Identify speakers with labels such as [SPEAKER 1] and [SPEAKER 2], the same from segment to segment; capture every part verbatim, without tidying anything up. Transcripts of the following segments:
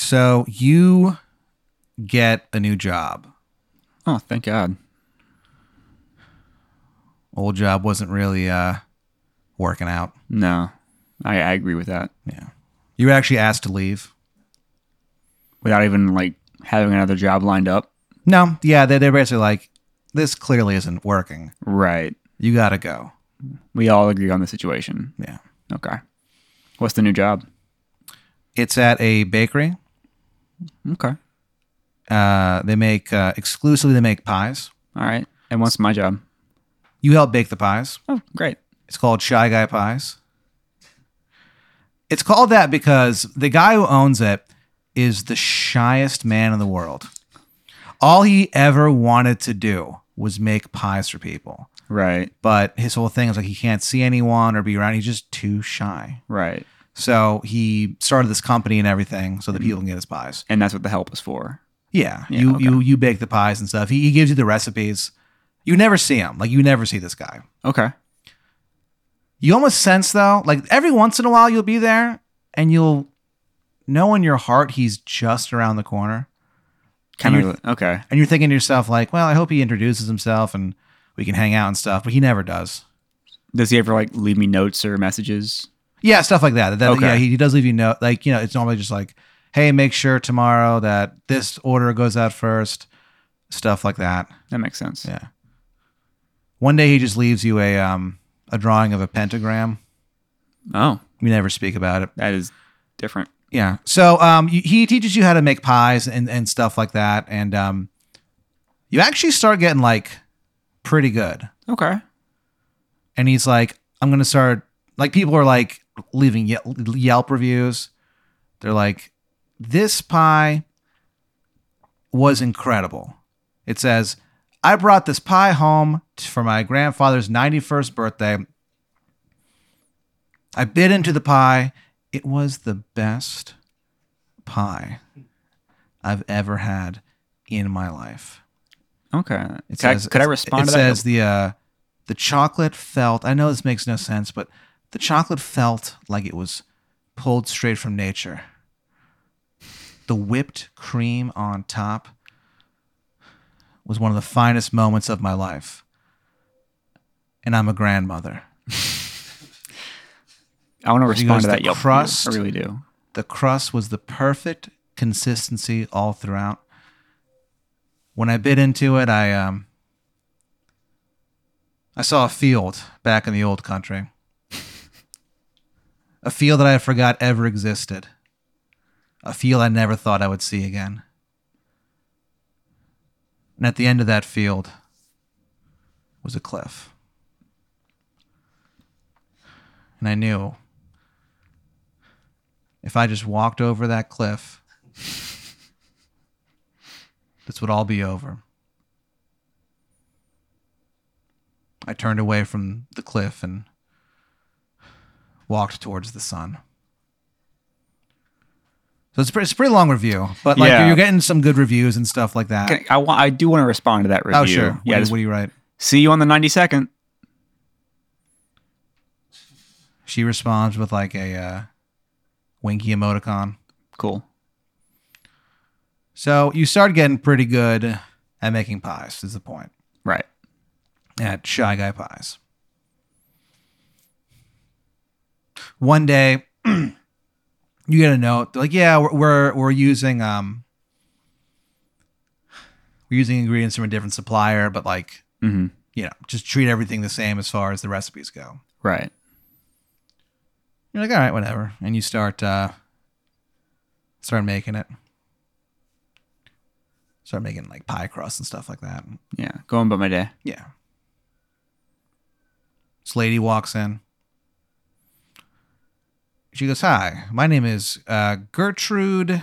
[SPEAKER 1] So you get a new job.
[SPEAKER 2] Oh, thank God.
[SPEAKER 1] Old job wasn't really uh, working out.
[SPEAKER 2] No, I, I agree with that.
[SPEAKER 1] Yeah. You were actually asked to leave.
[SPEAKER 2] Without even like having another job lined up.
[SPEAKER 1] No, yeah, they, they're basically like, this clearly isn't working.
[SPEAKER 2] Right.
[SPEAKER 1] You got to go.
[SPEAKER 2] We all agree on the situation.
[SPEAKER 1] Yeah.
[SPEAKER 2] Okay. What's the new job?
[SPEAKER 1] It's at a bakery.
[SPEAKER 2] Okay.
[SPEAKER 1] Uh, they make, uh, exclusively they make pies.
[SPEAKER 2] All right. And what's my job?
[SPEAKER 1] You help bake the pies.
[SPEAKER 2] Oh, great.
[SPEAKER 1] It's called Shy Guy Pies. It's called that because the guy who owns it is the shyest man in the world. All he ever wanted to do was make pies for people.
[SPEAKER 2] Right.
[SPEAKER 1] But his whole thing is like he can't see anyone or be around. He's just too shy.
[SPEAKER 2] Right.
[SPEAKER 1] So he started this company and everything so that people can get his pies.
[SPEAKER 2] And that's what the help is for.
[SPEAKER 1] Yeah.
[SPEAKER 2] Yeah,
[SPEAKER 1] you,
[SPEAKER 2] okay.
[SPEAKER 1] you you bake the pies and stuff. He, he gives you the recipes. You never see him. Like you never see this guy.
[SPEAKER 2] Okay.
[SPEAKER 1] You almost sense though, like every once in a while you'll be there and you'll know in your heart he's just around the corner.
[SPEAKER 2] Kind
[SPEAKER 1] And
[SPEAKER 2] of. Okay.
[SPEAKER 1] And you're thinking to yourself like, well, I hope he introduces himself and we can hang out and stuff, but he never does.
[SPEAKER 2] Does he ever like leave me notes or messages?
[SPEAKER 1] Yeah, stuff like that. that
[SPEAKER 2] Okay.
[SPEAKER 1] Yeah, he, he does leave you note. Like, you know, it's normally just like, hey, make sure tomorrow that this order goes out first. Stuff like that.
[SPEAKER 2] That makes sense.
[SPEAKER 1] Yeah. One day he just leaves you a um a drawing of a pentagram.
[SPEAKER 2] Oh,
[SPEAKER 1] We never speak about it.
[SPEAKER 2] that is different.
[SPEAKER 1] Yeah. So um, y- he teaches you how to make pies and, and stuff like that. And um, you actually start getting like pretty good.
[SPEAKER 2] Okay.
[SPEAKER 1] And he's like, I'm going to start, like people are like leaving Ye- Yelp reviews. They're like, this pie was incredible. It says, I brought this pie home t- for my grandfather's ninety-first birthday. I bit into the pie. It was the best pie I've ever had in my life.
[SPEAKER 2] Okay.
[SPEAKER 1] It
[SPEAKER 2] Could, I,
[SPEAKER 1] says,
[SPEAKER 2] could I respond
[SPEAKER 1] it
[SPEAKER 2] to
[SPEAKER 1] says
[SPEAKER 2] that?
[SPEAKER 1] the uh, the chocolate felt. I know this makes no sense, but the chocolate felt like it was pulled straight from nature. The whipped cream on top was one of the finest moments of my life, and I'm a grandmother.
[SPEAKER 2] I want to
[SPEAKER 1] She
[SPEAKER 2] respond
[SPEAKER 1] goes,
[SPEAKER 2] to that
[SPEAKER 1] the
[SPEAKER 2] Yelp review.
[SPEAKER 1] crust-
[SPEAKER 2] I really do.
[SPEAKER 1] The crust was the perfect consistency all throughout. When I bit into it, I um, I saw a field back in the old country. A field that I forgot ever existed. A field I never thought I would see again. And at the end of that field was a cliff. And I knew if I just walked over that cliff, this would all be over. I turned away from the cliff and walked towards the sun. So it's a pretty, it's a pretty long review, but like
[SPEAKER 2] Yeah.
[SPEAKER 1] you're getting some good reviews and stuff like that.
[SPEAKER 2] Can I, I, want, I do want to respond to that review.
[SPEAKER 1] Oh, sure. What,
[SPEAKER 2] Yeah.
[SPEAKER 1] do,
[SPEAKER 2] just
[SPEAKER 1] what do you write?
[SPEAKER 2] see you on the ninety-second.
[SPEAKER 1] She responds with like a uh, winky emoticon.
[SPEAKER 2] Cool.
[SPEAKER 1] So you start getting pretty good at making pies, is the point.
[SPEAKER 2] Right.
[SPEAKER 1] At Shy Guy Pies. One day, you get a note. They're like, yeah, we're, we're we're using um we're using ingredients from a different supplier, but like
[SPEAKER 2] Mm-hmm.
[SPEAKER 1] you know, just treat everything the same as far as the recipes go.
[SPEAKER 2] Right.
[SPEAKER 1] You're like, all right, whatever, and you start uh start making it. Start making like pie crust and stuff like that.
[SPEAKER 2] Yeah. Going about my day.
[SPEAKER 1] Yeah. This lady walks in. She goes, hi, my name is uh, Gertrude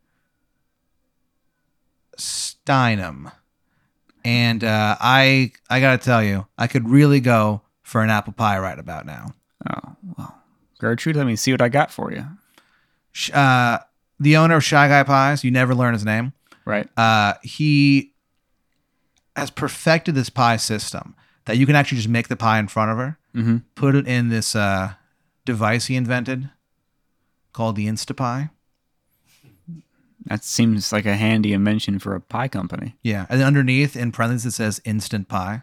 [SPEAKER 1] Steinem. And uh, I I got to tell you, I could really go for an apple pie right about now.
[SPEAKER 2] Oh, well. Gertrude, let me see what I got for you.
[SPEAKER 1] Sh- Uh, the owner of Shy Guy Pies, you never learn his name.
[SPEAKER 2] Right.
[SPEAKER 1] Uh, he has perfected this pie system that you can actually just make the pie in front of her,
[SPEAKER 2] Mm-hmm.
[SPEAKER 1] put it in this uh, device he invented called the Instapie.
[SPEAKER 2] That seems like a handy invention for a pie company.
[SPEAKER 1] Yeah, and then underneath in parentheses it says instant pie.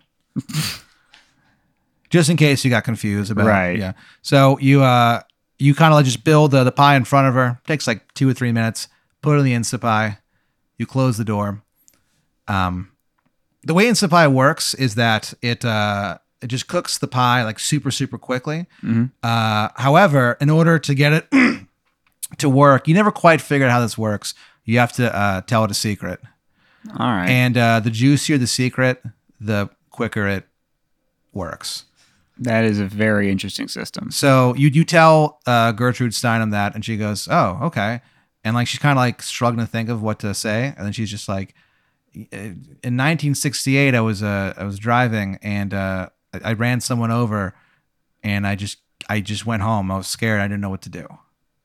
[SPEAKER 1] Just in case you got confused about
[SPEAKER 2] Right.
[SPEAKER 1] it. Yeah. So you uh you kind of like just build the, the pie in front of her. Takes like two or three minutes. Put it in the Instant Pie. You close the door. Um, the way Instant Pie works is that it uh it just cooks the pie like super super quickly.
[SPEAKER 2] Mm-hmm.
[SPEAKER 1] Uh, however, in order to get it to work, you never quite figured out how this works. You have to uh, tell it a secret.
[SPEAKER 2] All right.
[SPEAKER 1] And uh, the juicier the secret, the quicker it works.
[SPEAKER 2] That is a very interesting system.
[SPEAKER 1] So you you tell uh, Gertrude Steinem that, and she goes, "Oh, okay." And like she's kind of like struggling to think of what to say, and then she's just like, "In nineteen sixty-eight, I was uh, I was driving, and uh, I, I ran someone over, and I just I just went home. I was scared. I didn't know what to do."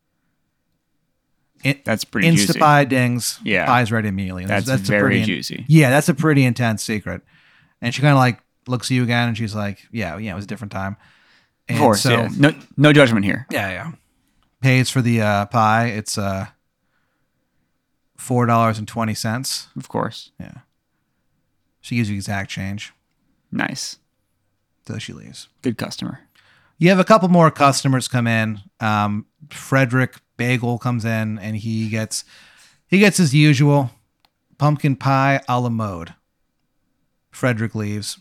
[SPEAKER 1] It,
[SPEAKER 2] That's pretty
[SPEAKER 1] Insta
[SPEAKER 2] juicy.
[SPEAKER 1] pie dings,
[SPEAKER 2] Yeah.
[SPEAKER 1] pie's ready immediately.
[SPEAKER 2] That's,
[SPEAKER 1] a
[SPEAKER 2] very
[SPEAKER 1] pretty in-
[SPEAKER 2] juicy.
[SPEAKER 1] Yeah, that's a pretty intense secret. And she kind of like looks at you again, and she's like, "Yeah, yeah, it was a different time." And
[SPEAKER 2] Of course,
[SPEAKER 1] so,
[SPEAKER 2] yeah. No, no judgment here.
[SPEAKER 1] Yeah, yeah. Pays for the uh, pie. It's uh, four dollars and twenty cents.
[SPEAKER 2] Of course.
[SPEAKER 1] Yeah. She gives you exact change.
[SPEAKER 2] Nice.
[SPEAKER 1] So she leaves.
[SPEAKER 2] Good customer.
[SPEAKER 1] You have a couple more customers come in. Um, Frederick Bagel comes in, and he gets he gets his usual pumpkin pie a la mode. Frederick leaves.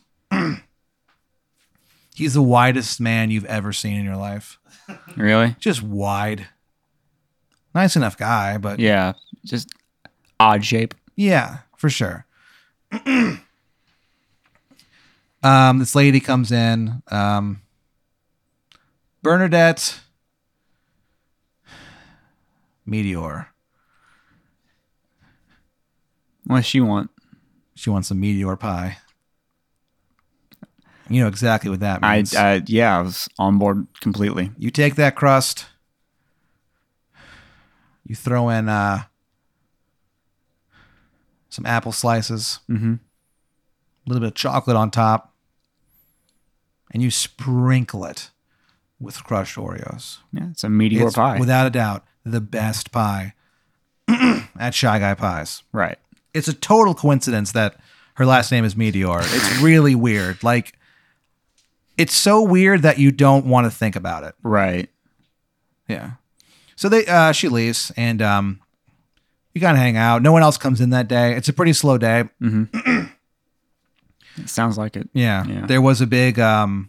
[SPEAKER 1] He's the widest man you've ever seen in your life.
[SPEAKER 2] Really?
[SPEAKER 1] Just wide. Nice enough guy, but
[SPEAKER 2] Yeah. Just odd shape.
[SPEAKER 1] yeah, for sure. um, this lady comes in. Um, Bernadette Meteor.
[SPEAKER 2] What does she want?
[SPEAKER 1] She wants a meteor pie. You know exactly what that
[SPEAKER 2] I,
[SPEAKER 1] means.
[SPEAKER 2] uh, yeah, I was on board completely.
[SPEAKER 1] You take that crust. You throw in uh, some apple slices.
[SPEAKER 2] Mm-hmm.
[SPEAKER 1] A little bit of chocolate on top. And you sprinkle it with crushed Oreos.
[SPEAKER 2] Yeah, it's a meteor
[SPEAKER 1] It's,
[SPEAKER 2] pie.
[SPEAKER 1] without a doubt, the best pie at Shy Guy Pies.
[SPEAKER 2] Right.
[SPEAKER 1] It's a total coincidence that her last name is Meteor. It's really weird. Like, it's so weird that you don't want to think about it.
[SPEAKER 2] Right.
[SPEAKER 1] Yeah. So they, uh, she leaves, and um, you kind of hang out. No one else comes in that day. It's a pretty slow day.
[SPEAKER 2] Mm-hmm. It sounds like it.
[SPEAKER 1] Yeah.
[SPEAKER 2] Yeah.
[SPEAKER 1] There was a big, um,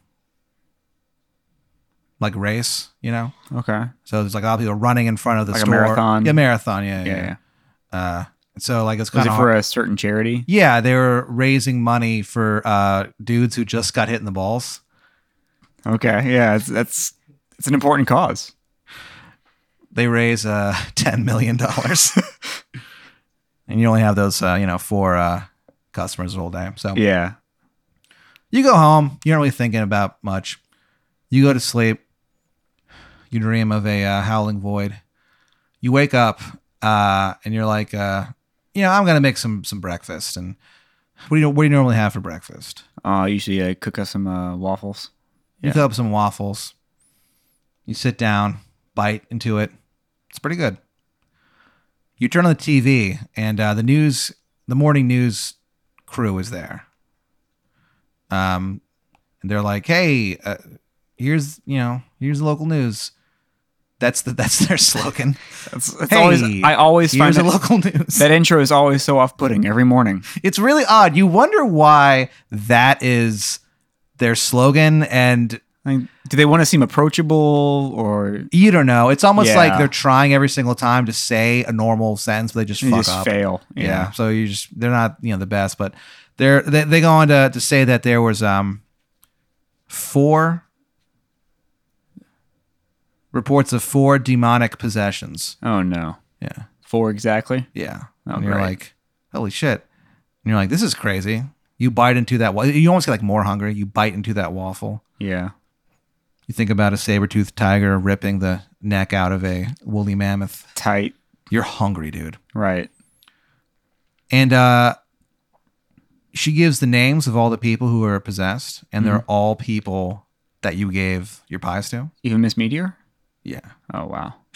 [SPEAKER 1] like, race, you know?
[SPEAKER 2] Okay.
[SPEAKER 1] So there's like a lot of people running in front of the
[SPEAKER 2] Like a
[SPEAKER 1] store.
[SPEAKER 2] marathon?
[SPEAKER 1] Yeah, marathon. Yeah, yeah.
[SPEAKER 2] Yeah. yeah.
[SPEAKER 1] yeah. Uh, so like it's
[SPEAKER 2] Was
[SPEAKER 1] kind
[SPEAKER 2] it
[SPEAKER 1] of
[SPEAKER 2] for a certain charity?
[SPEAKER 1] yeah. They were raising money for uh, dudes who just got hit in the balls.
[SPEAKER 2] Okay. Yeah. It's, that's it's an important cause.
[SPEAKER 1] They raise uh, ten million dollars, and you only have those uh, you know four uh, customers the whole day. So
[SPEAKER 2] Yeah.
[SPEAKER 1] you go home. You're not really thinking about much. You go to sleep. You dream of a uh, howling void. You wake up uh, and you're like, uh, you know, I'm gonna make some some breakfast. And what do you what do you normally have for breakfast?
[SPEAKER 2] Uh, usually I cook us some uh, waffles.
[SPEAKER 1] You
[SPEAKER 2] Yeah.
[SPEAKER 1] cook up some waffles. You sit down, bite into it. It's pretty good. You turn on the T V, and uh, the news, the morning news crew is there. Um, and they're like, "Hey, uh, here's you know, here's the local news." That's the that's their slogan.
[SPEAKER 2] It's, it's
[SPEAKER 1] Hey,
[SPEAKER 2] always I always find
[SPEAKER 1] Here's the
[SPEAKER 2] that,
[SPEAKER 1] local news.
[SPEAKER 2] that intro is always so off-putting every morning.
[SPEAKER 1] It's really odd. You wonder why that is their slogan, and
[SPEAKER 2] Like, do they want to seem approachable or
[SPEAKER 1] you don't know. It's almost like
[SPEAKER 2] Yeah.
[SPEAKER 1] they're trying every single time to say a normal sentence, but they just
[SPEAKER 2] they
[SPEAKER 1] fuck
[SPEAKER 2] just
[SPEAKER 1] up.
[SPEAKER 2] fail?
[SPEAKER 1] Yeah. So you just they're not you know the best, but they're they, they go on to to say that there was um four reports of four demonic possessions.
[SPEAKER 2] Oh no.
[SPEAKER 1] Yeah.
[SPEAKER 2] Four exactly.
[SPEAKER 1] Yeah.
[SPEAKER 2] Oh,
[SPEAKER 1] and you're
[SPEAKER 2] great.
[SPEAKER 1] like, holy shit. And you're like, this is crazy. You bite into that. wa- You almost get like more hungry. You bite into that waffle.
[SPEAKER 2] Yeah.
[SPEAKER 1] You think about a saber-toothed tiger ripping the neck out of a woolly mammoth.
[SPEAKER 2] Tight.
[SPEAKER 1] You're hungry, dude.
[SPEAKER 2] Right.
[SPEAKER 1] And uh, she gives the names of all the people who are possessed, and they're all people that you gave your pies to.
[SPEAKER 2] Even Miss Meteor?
[SPEAKER 1] Yeah.
[SPEAKER 2] Oh wow.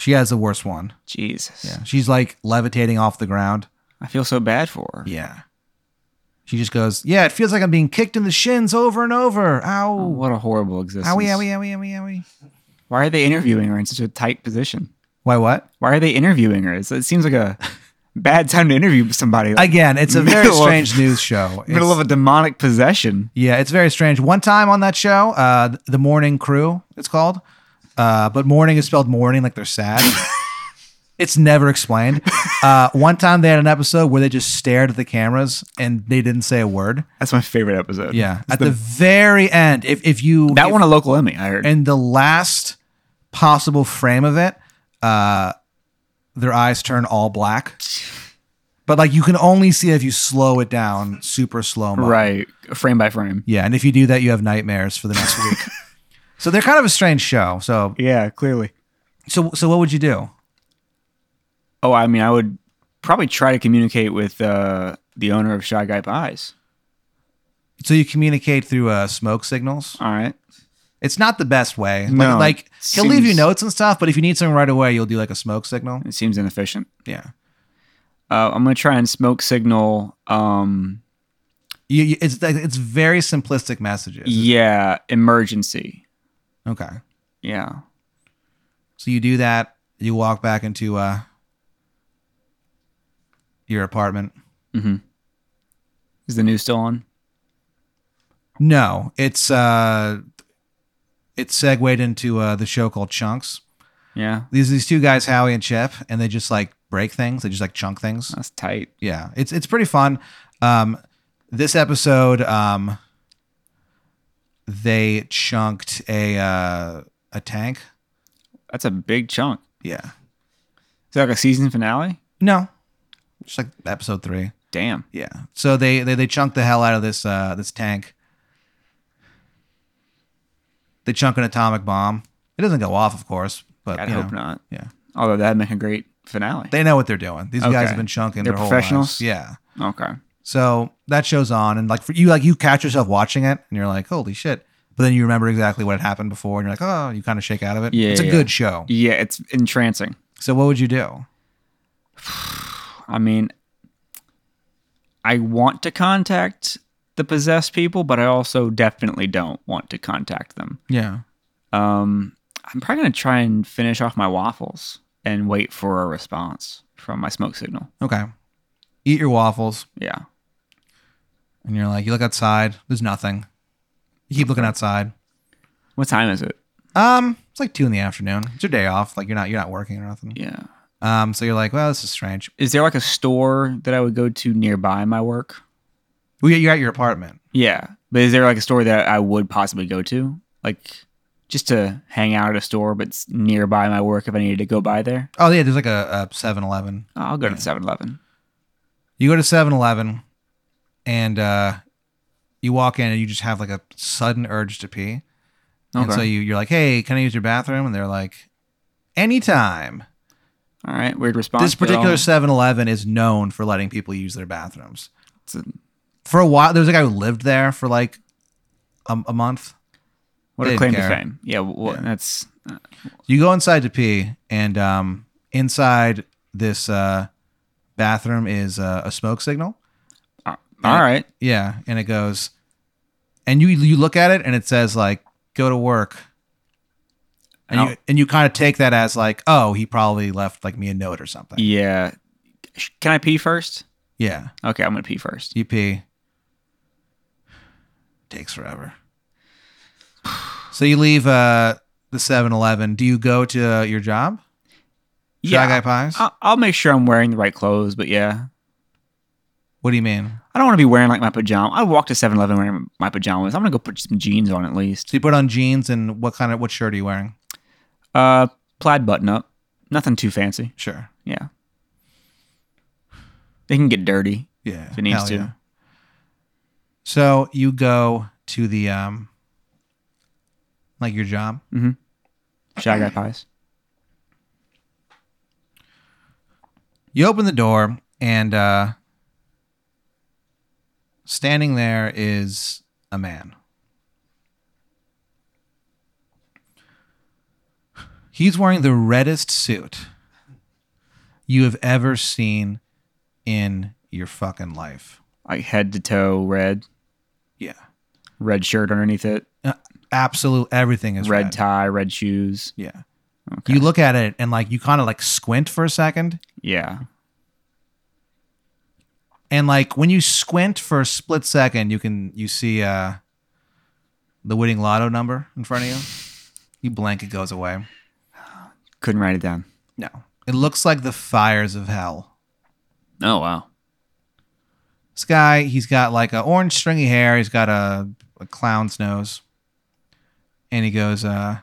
[SPEAKER 1] She has the worst one.
[SPEAKER 2] Jesus.
[SPEAKER 1] Yeah. She's like levitating off the ground.
[SPEAKER 2] I feel so bad for her.
[SPEAKER 1] Yeah. She just goes, yeah, it feels like I'm being kicked in the shins over and over. Ow.
[SPEAKER 2] Oh, what a horrible existence.
[SPEAKER 1] Owie, owie, owie, owie, owie.
[SPEAKER 2] Why are they interviewing her in such a tight position?
[SPEAKER 1] Why what?
[SPEAKER 2] Why are they interviewing her? It's, it seems like a bad time to interview somebody. Like,
[SPEAKER 1] Again, it's a very
[SPEAKER 2] middle of-
[SPEAKER 1] strange news show.
[SPEAKER 2] middle
[SPEAKER 1] It's-
[SPEAKER 2] of a demonic possession.
[SPEAKER 1] Yeah, it's very strange. One time on that show, uh, The Morning Crew, it's called. Uh, but morning is spelled morning like they're sad. It's never explained. Uh, one time they had an episode where they just stared at the cameras and they didn't say a word.
[SPEAKER 2] That's my favorite episode.
[SPEAKER 1] Yeah.
[SPEAKER 2] It's
[SPEAKER 1] At the, very end, if, if you...
[SPEAKER 2] that
[SPEAKER 1] if,
[SPEAKER 2] won a local Emmy, I heard.
[SPEAKER 1] in the last possible frame of it, uh, their eyes turn all black. But like you can only see it if you slow it down super slow mo.
[SPEAKER 2] Right. Frame by frame.
[SPEAKER 1] Yeah, and if you do that, you have nightmares for the next week. So they're kind of a strange show. So
[SPEAKER 2] Yeah, clearly.
[SPEAKER 1] so so what would you do?
[SPEAKER 2] Oh, I mean, I would probably try to communicate with uh, the owner of Shy Guy Pies.
[SPEAKER 1] So you communicate through uh, smoke signals.
[SPEAKER 2] All right.
[SPEAKER 1] It's not the best way. Like,
[SPEAKER 2] No,
[SPEAKER 1] like he'll leave you
[SPEAKER 2] seems-
[SPEAKER 1] notes and stuff, but if you need something right away, you'll do like a smoke signal.
[SPEAKER 2] It seems inefficient.
[SPEAKER 1] Yeah.
[SPEAKER 2] Uh, I'm going to try and smoke signal, um,
[SPEAKER 1] You, you, it's like- it's very simplistic messages.
[SPEAKER 2] yeah, emergency.
[SPEAKER 1] Okay.
[SPEAKER 2] Yeah.
[SPEAKER 1] So you do that. You walk back into uh, your apartment.
[SPEAKER 2] Is the news still on?
[SPEAKER 1] No, it's uh, it's segued into uh, the show called Chunks.
[SPEAKER 2] Yeah.
[SPEAKER 1] These these two guys, Howie and Chip, and they just like break things. They just like chunk things.
[SPEAKER 2] That's tight.
[SPEAKER 1] Yeah, it's it's pretty fun. Um, this episode, um, they chunked a uh, a tank.
[SPEAKER 2] That's a big chunk.
[SPEAKER 1] Yeah.
[SPEAKER 2] Is that like a season finale?
[SPEAKER 1] No, just like episode three.
[SPEAKER 2] Damn.
[SPEAKER 1] Yeah. So they they they chunked the hell out of this uh, this tank. They chunk an atomic bomb. It doesn't go off, of course, but
[SPEAKER 2] I'd
[SPEAKER 1] you
[SPEAKER 2] hope
[SPEAKER 1] know,
[SPEAKER 2] not.
[SPEAKER 1] Yeah.
[SPEAKER 2] Although that'd make a great finale.
[SPEAKER 1] They know what they're doing. These guys
[SPEAKER 2] Okay.
[SPEAKER 1] have been chunking
[SPEAKER 2] They're
[SPEAKER 1] their whole
[SPEAKER 2] professionals?
[SPEAKER 1] lives. Yeah.
[SPEAKER 2] Okay.
[SPEAKER 1] So that show's on, and like for you, like you catch yourself watching it, and you're like, "Holy shit!" But then you remember exactly what had happened before, and you're like, "Oh," you kind of shake out of it.
[SPEAKER 2] Yeah,
[SPEAKER 1] it's a
[SPEAKER 2] yeah.
[SPEAKER 1] good show.
[SPEAKER 2] Yeah, it's entrancing.
[SPEAKER 1] So what would you do?
[SPEAKER 2] I mean, I want to contact the possessed people, but I also definitely don't want to contact them.
[SPEAKER 1] Yeah.
[SPEAKER 2] Um, I'm probably going to try and finish off my waffles and wait for a response from my smoke signal.
[SPEAKER 1] Okay. Eat your waffles,
[SPEAKER 2] Yeah.
[SPEAKER 1] and you're like, you look outside. There's nothing. You keep looking outside.
[SPEAKER 2] What time is it?
[SPEAKER 1] Um, it's like two in the afternoon. It's your day off. Like you're not you're not working or nothing.
[SPEAKER 2] Yeah.
[SPEAKER 1] Um, so you're like, well, this is strange.
[SPEAKER 2] Is there like a store that I would go to nearby my work?
[SPEAKER 1] Well, you're at your apartment.
[SPEAKER 2] Yeah. But is there like a store that I would possibly go to? Like just to hang out at a store, but it's nearby my work if I needed to go by there?
[SPEAKER 1] Oh yeah, there's like a, a seven eleven.
[SPEAKER 2] Oh, I'll go to the seven eleven.
[SPEAKER 1] You go to seven eleven, and uh, you walk in and you just have like a sudden urge to pee. And
[SPEAKER 2] Okay.
[SPEAKER 1] so you, you're like, hey, can I use your bathroom? And they're like, anytime.
[SPEAKER 2] All right. Weird response.
[SPEAKER 1] This
[SPEAKER 2] but
[SPEAKER 1] particular
[SPEAKER 2] I'll-
[SPEAKER 1] seven eleven is known for letting people use their bathrooms.
[SPEAKER 2] it's a-
[SPEAKER 1] For a while, there was a guy who lived there for like a, a month.
[SPEAKER 2] what
[SPEAKER 1] They
[SPEAKER 2] a
[SPEAKER 1] didn't
[SPEAKER 2] claim to
[SPEAKER 1] care.
[SPEAKER 2] fame. Yeah. Well,
[SPEAKER 1] Yeah.
[SPEAKER 2] that's. Uh,
[SPEAKER 1] You go inside to pee, and um, inside this uh, bathroom is uh, a smoke signal.
[SPEAKER 2] all right.
[SPEAKER 1] Yeah, and it goes, and you you look at it, and it says like, "Go to work," and
[SPEAKER 2] Oh.
[SPEAKER 1] you and you kind of take that as like, "Oh, he probably left like me a note or something."
[SPEAKER 2] Yeah. Can I pee first?
[SPEAKER 1] Yeah,
[SPEAKER 2] Okay, I'm gonna pee first.
[SPEAKER 1] you pee. Takes forever. So you leave uh, the seven eleven. Do you go to uh, your job? Shy Guy Pies?
[SPEAKER 2] I'll, I'll make sure I'm wearing the right clothes, but yeah,
[SPEAKER 1] What do you mean?
[SPEAKER 2] I don't want to be wearing like my pajamas. I walk to seven eleven wearing my pajamas. I'm gonna go put some jeans on at least.
[SPEAKER 1] So you put on jeans, and what kind of what shirt are you wearing?
[SPEAKER 2] Uh, plaid button up, nothing too fancy.
[SPEAKER 1] Sure.
[SPEAKER 2] Yeah, they can get dirty
[SPEAKER 1] Yeah.
[SPEAKER 2] if it needs
[SPEAKER 1] hell
[SPEAKER 2] to.
[SPEAKER 1] yeah. So you go to the um, like your job.
[SPEAKER 2] Shy Guy Pies.
[SPEAKER 1] You open the door, and uh, standing there is a man. He's wearing the reddest suit you have ever seen in your fucking life.
[SPEAKER 2] Like head to toe red.
[SPEAKER 1] Yeah.
[SPEAKER 2] Red shirt underneath it.
[SPEAKER 1] Uh, absolute everything is red.
[SPEAKER 2] Red tie, red shoes.
[SPEAKER 1] Yeah.
[SPEAKER 2] Okay.
[SPEAKER 1] You look at it and like you kind of like squint for a second.
[SPEAKER 2] Yeah.
[SPEAKER 1] And like when you squint for a split second, you can you see uh the winning lotto number in front of you. You blink, it goes away.
[SPEAKER 2] Couldn't write it down.
[SPEAKER 1] No. It looks like the fires of hell.
[SPEAKER 2] Oh, wow.
[SPEAKER 1] This guy, he's got like a orange stringy hair. He's got a, a clown's nose. And he goes, uh,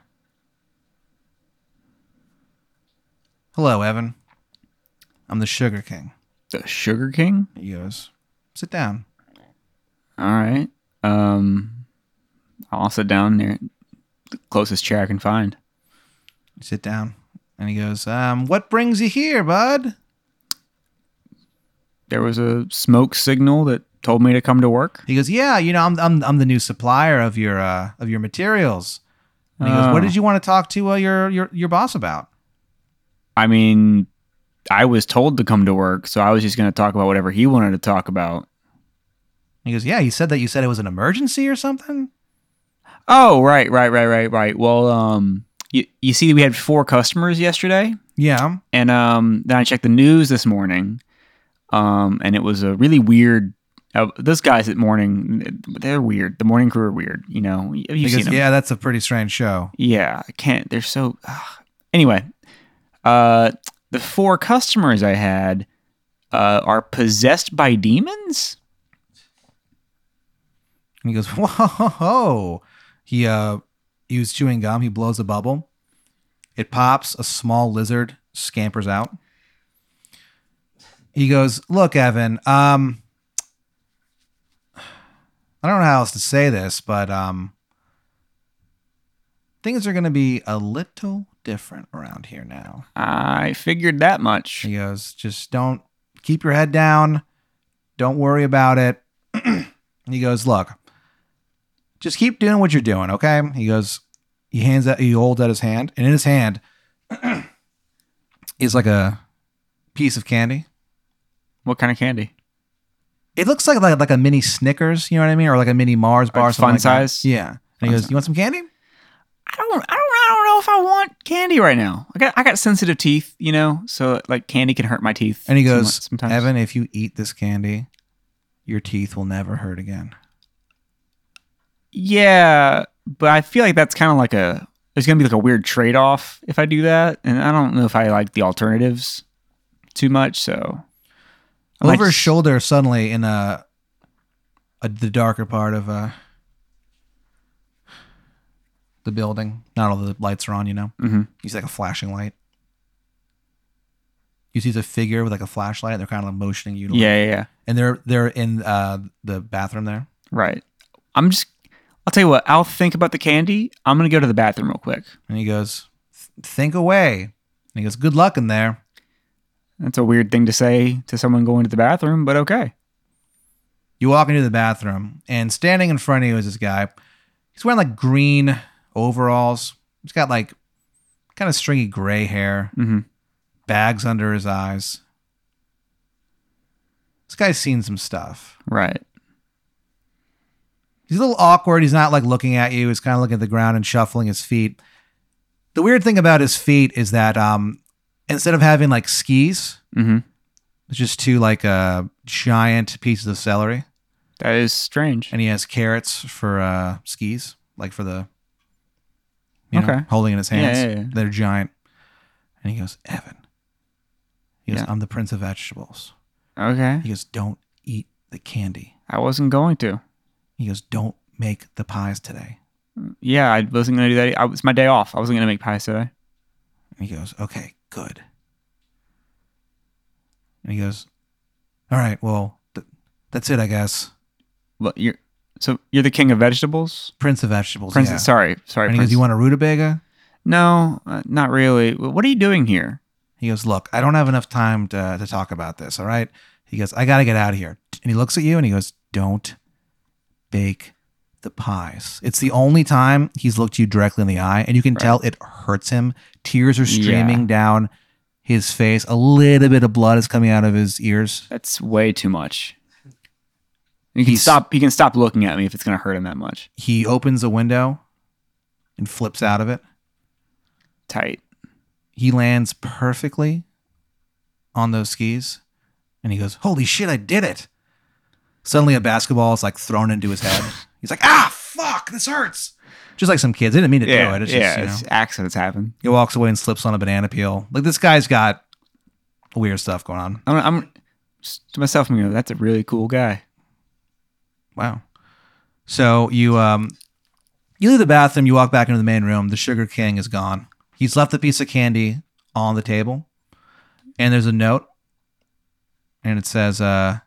[SPEAKER 1] hello, Evan. I'm the Sugar King.
[SPEAKER 2] The Sugar King?
[SPEAKER 1] He goes, sit down.
[SPEAKER 2] All right. Um, I'll sit down near the closest chair I can find.
[SPEAKER 1] You sit down. And he goes, um, what brings you here, bud?
[SPEAKER 2] There was a smoke signal that told me to come to work.
[SPEAKER 1] He goes, yeah, you know, I'm I'm I'm the new supplier of your uh, of your materials. And he goes,
[SPEAKER 2] Oh.
[SPEAKER 1] what did you want to talk to uh, your your your boss about?
[SPEAKER 2] I mean, I was told to come to work, so I was just going to talk about whatever he wanted to talk about.
[SPEAKER 1] He goes, yeah, he said that you said it was an emergency or something.
[SPEAKER 2] Oh, right, right, right, right, right. Well, um, you, you see, we had four customers yesterday,
[SPEAKER 1] Yeah.
[SPEAKER 2] and um, then I checked the news this morning, um, and it was a really weird. Uh, those guys at morning, they're weird. The morning crew are weird. You know, you've
[SPEAKER 1] He
[SPEAKER 2] seen
[SPEAKER 1] goes,
[SPEAKER 2] them.
[SPEAKER 1] yeah, that's a pretty strange show.
[SPEAKER 2] Yeah, I can't. They're so. ugh. Anyway, uh, the four customers I had uh, are possessed by demons.
[SPEAKER 1] And he goes, whoa. He uh he was chewing gum. He blows a bubble. It pops. A small lizard scampers out. He goes, look, Evan, um, I don't know how else to say this, but um, things are going to be a little different around here now.
[SPEAKER 2] I figured that much.
[SPEAKER 1] He goes, just don't keep your head down. Don't worry about it. He goes, look, just keep doing what you're doing, okay? He goes, he hands out, he holds out his hand, and in his hand is like a piece of candy.
[SPEAKER 2] What kind of candy?
[SPEAKER 1] It looks like like, like a mini Snickers, you know what I mean, or like a mini Mars bar,
[SPEAKER 2] Like
[SPEAKER 1] something
[SPEAKER 2] fun
[SPEAKER 1] like that.
[SPEAKER 2] size?
[SPEAKER 1] Yeah. And he
[SPEAKER 2] Fun
[SPEAKER 1] goes,
[SPEAKER 2] size.
[SPEAKER 1] "You want some candy?"
[SPEAKER 2] I don't. I don't. I don't know if I want candy right now. I got. I got sensitive teeth, you know, so like candy can hurt my teeth.
[SPEAKER 1] And he
[SPEAKER 2] too
[SPEAKER 1] goes,
[SPEAKER 2] much sometimes.
[SPEAKER 1] "Evan, if you eat this candy, your teeth will never hurt again."
[SPEAKER 2] Yeah, but I feel like that's kind of like a. There's gonna be like a weird trade off if I do that, and I don't know if I like the alternatives too much. So I might
[SPEAKER 1] Over his
[SPEAKER 2] just-
[SPEAKER 1] shoulder, suddenly in a, a the darker part of uh the building, not all the lights are on, you know.
[SPEAKER 2] Mhm.
[SPEAKER 1] You see like a flashing light. You see the figure with like a flashlight. And they're kind of like motioning you to,
[SPEAKER 2] Yeah, yeah, yeah.
[SPEAKER 1] and they're they're in uh the bathroom there.
[SPEAKER 2] Right. I'm just. I'll tell you what. I'll think about the candy. I'm gonna go to the bathroom real quick.
[SPEAKER 1] And he goes, "Think away." And he goes, "Good luck in there."
[SPEAKER 2] That's a weird thing to say to someone going to the bathroom, but okay.
[SPEAKER 1] You walk into the bathroom, and standing in front of you is this guy. He's wearing like green overalls. He's got like kind of stringy gray hair,
[SPEAKER 2] Mhm.
[SPEAKER 1] bags under his eyes. This guy's seen some stuff.
[SPEAKER 2] Right.
[SPEAKER 1] He's a little awkward. He's not like looking at you. He's kind of looking at the ground and shuffling his feet. The weird thing about his feet is that um, instead of having like skis,
[SPEAKER 2] Mm-hmm.
[SPEAKER 1] it's just two like uh, giant pieces of celery.
[SPEAKER 2] That is strange.
[SPEAKER 1] And he has carrots for uh, skis, like for the, you know,
[SPEAKER 2] Okay.
[SPEAKER 1] holding in his
[SPEAKER 2] Yeah,
[SPEAKER 1] hands.
[SPEAKER 2] yeah, yeah.
[SPEAKER 1] They're giant. And he goes, "Evan." He goes,
[SPEAKER 2] Yeah.
[SPEAKER 1] "I'm the Prince of Vegetables."
[SPEAKER 2] Okay.
[SPEAKER 1] He goes, "Don't eat the candy."
[SPEAKER 2] I wasn't going to.
[SPEAKER 1] He goes, "Don't make the pies today."
[SPEAKER 2] Yeah, I wasn't going to do that. I, it's my day off. I wasn't going to make pies today.
[SPEAKER 1] And he goes, "Okay, good." And he goes, "All right, well, th- that's it, I guess."
[SPEAKER 2] Well, you're so you're the king of vegetables.
[SPEAKER 1] Prince of Vegetables.
[SPEAKER 2] Prince,
[SPEAKER 1] yeah.
[SPEAKER 2] sorry, sorry.
[SPEAKER 1] And he
[SPEAKER 2] Prince.
[SPEAKER 1] goes, "You want a rutabaga?"
[SPEAKER 2] No, uh, not really. What are you doing here?
[SPEAKER 1] He goes, "Look, I don't have enough time to, to talk about this, all right?" He goes, "I got to get out of here." And he looks at you and he goes, "Don't bake the pies. It's the only time he's looked you directly in the eye, and you can
[SPEAKER 2] Right.
[SPEAKER 1] tell it hurts him. Tears are streaming
[SPEAKER 2] Yeah.
[SPEAKER 1] down his face. A little bit of blood is coming out of his ears.
[SPEAKER 2] That's way too much. You can
[SPEAKER 1] He's-
[SPEAKER 2] stop. You can stop looking at me if it's gonna hurt him that much.
[SPEAKER 1] He opens a window and flips out of it.
[SPEAKER 2] Tight.
[SPEAKER 1] He lands perfectly on those skis, and he goes, "Holy shit, I did it!" Suddenly, a basketball is like thrown into his head. He's like, "Ah, fuck, this hurts." Just like some kids, they didn't mean to
[SPEAKER 2] Yeah.
[SPEAKER 1] do it. It's
[SPEAKER 2] yeah.
[SPEAKER 1] just, you know.
[SPEAKER 2] It's accidents happen.
[SPEAKER 1] He walks away and slips on a banana peel. Like, this guy's got weird stuff going on.
[SPEAKER 2] I'm. I'm just to myself. You know, that's a really cool guy.
[SPEAKER 1] Wow. So you um you leave the bathroom, you walk back into the main room. The Sugar King is gone. He's left a piece of candy on the table, and there's a note, and it says, uh,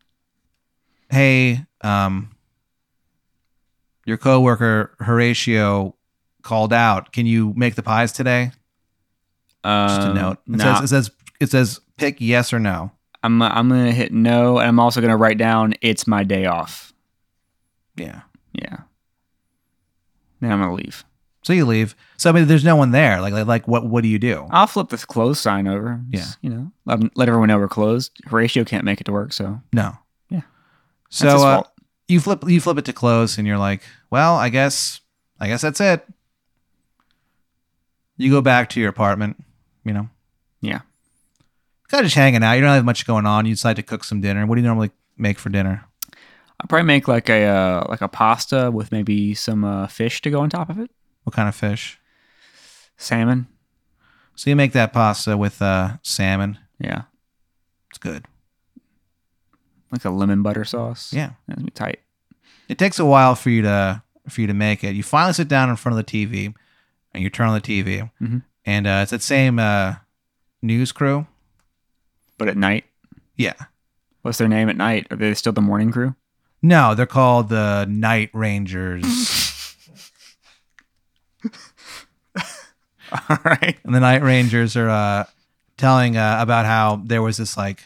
[SPEAKER 1] "Hey, um, your coworker Horatio called out. Can you make the pies today?" Just a
[SPEAKER 2] Um,
[SPEAKER 1] note. It
[SPEAKER 2] nah.
[SPEAKER 1] says it says it says pick yes or no.
[SPEAKER 2] I'm. I'm gonna hit no, and I'm also gonna write down it's my day off.
[SPEAKER 1] Yeah.
[SPEAKER 2] Yeah. Then I'm gonna leave.
[SPEAKER 1] So you leave. So I mean, there's no one there. Like like, like what what do you do?
[SPEAKER 2] I'll flip this closed sign over.
[SPEAKER 1] Yeah.
[SPEAKER 2] Just, you know, let, let everyone know we're closed. Horatio can't make it to work, so
[SPEAKER 1] No.
[SPEAKER 2] Yeah.
[SPEAKER 1] So
[SPEAKER 2] that's his
[SPEAKER 1] uh,
[SPEAKER 2] fault.
[SPEAKER 1] you flip you flip it to close, and you're like, well, I guess I guess that's it. You go back to your apartment. You know,
[SPEAKER 2] Yeah.
[SPEAKER 1] kind of just hanging out. You don't have much going on. You decide to cook some dinner. What do you normally make for dinner?
[SPEAKER 2] I'll probably make like a uh, like a pasta with maybe some uh, fish to go on top of it.
[SPEAKER 1] What kind of fish?
[SPEAKER 2] Salmon.
[SPEAKER 1] So you make that pasta with uh, salmon.
[SPEAKER 2] Yeah.
[SPEAKER 1] It's good.
[SPEAKER 2] Like a lemon butter sauce.
[SPEAKER 1] Yeah.
[SPEAKER 2] That'd be tight.
[SPEAKER 1] It takes a while for you to for you to make it. You finally sit down in front of the T V, and you turn on the T V,
[SPEAKER 2] Mhm.
[SPEAKER 1] and uh, it's that same uh, news crew.
[SPEAKER 2] But at night,
[SPEAKER 1] Yeah.
[SPEAKER 2] what's their name at night? Are they still the morning crew?
[SPEAKER 1] No, they're called the Night Rangers.
[SPEAKER 2] All right.
[SPEAKER 1] And the Night Rangers are uh, telling uh, about how there was this like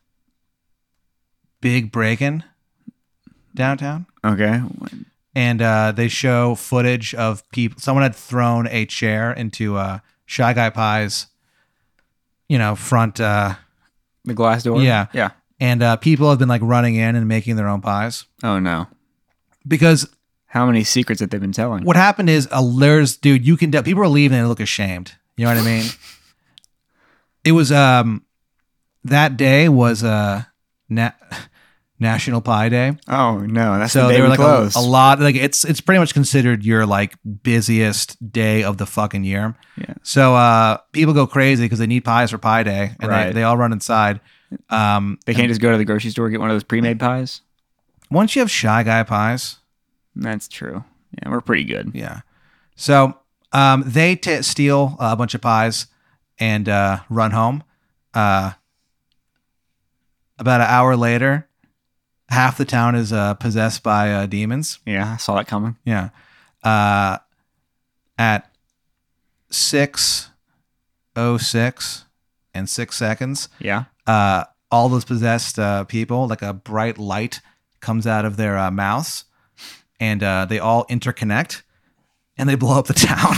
[SPEAKER 1] big break-in downtown,
[SPEAKER 2] Okay.
[SPEAKER 1] and uh, they show footage of people. Someone had thrown a chair into uh, Shy Guy Pie's, you know, front, uh,
[SPEAKER 2] The glass door?
[SPEAKER 1] Yeah.
[SPEAKER 2] Yeah.
[SPEAKER 1] and uh, people have been like running in and making their own pies
[SPEAKER 2] Oh, no.
[SPEAKER 1] because
[SPEAKER 2] How many secrets that they've been telling?
[SPEAKER 1] what happened is, uh, there's dude, you can tell people are leaving and they look ashamed. You know what I mean? It was um that day was uh na- National Pie Day.
[SPEAKER 2] Oh, no. That's
[SPEAKER 1] So
[SPEAKER 2] the day
[SPEAKER 1] they were
[SPEAKER 2] we
[SPEAKER 1] like a,
[SPEAKER 2] closed.
[SPEAKER 1] a lot like it's it's pretty much considered your like busiest day of the fucking year.
[SPEAKER 2] Yeah.
[SPEAKER 1] So uh people go crazy because they need pies for Pie Day, and they,
[SPEAKER 2] Right.
[SPEAKER 1] they all run inside. Um
[SPEAKER 2] They can't just go to the grocery store and get one of those pre-made pies?
[SPEAKER 1] once you have Shy Guy Pies,
[SPEAKER 2] That's true. Yeah, we're pretty good.
[SPEAKER 1] yeah. So um they t- steal a bunch of pies and uh run home. Uh about an hour later, half the town is uh, possessed by uh, demons.
[SPEAKER 2] Yeah, I saw that coming.
[SPEAKER 1] Yeah. Uh, at six oh six and six seconds,
[SPEAKER 2] Yeah.
[SPEAKER 1] uh, all those possessed uh, people, like a bright light comes out of their uh, mouths, and uh, they all interconnect, and they blow up the town.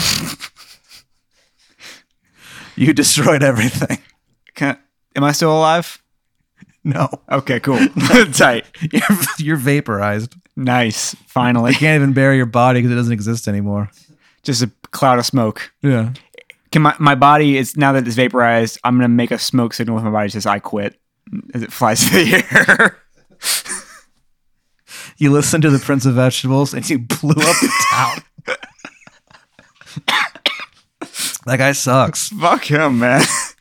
[SPEAKER 1] You destroyed everything.
[SPEAKER 2] Can am I still alive?
[SPEAKER 1] No.
[SPEAKER 2] Okay, cool. Tight.
[SPEAKER 1] You're, you're vaporized.
[SPEAKER 2] Nice. Finally.
[SPEAKER 1] You can't even bury your body because it doesn't exist anymore.
[SPEAKER 2] Just a cloud of smoke.
[SPEAKER 1] Yeah.
[SPEAKER 2] Can my, my body is now that it's vaporized, I'm gonna make a smoke signal with my body that says I quit as it flies through the air.
[SPEAKER 1] You listen to the Prince of Vegetables and you blew up the town. That guy sucks.
[SPEAKER 2] Fuck him, man.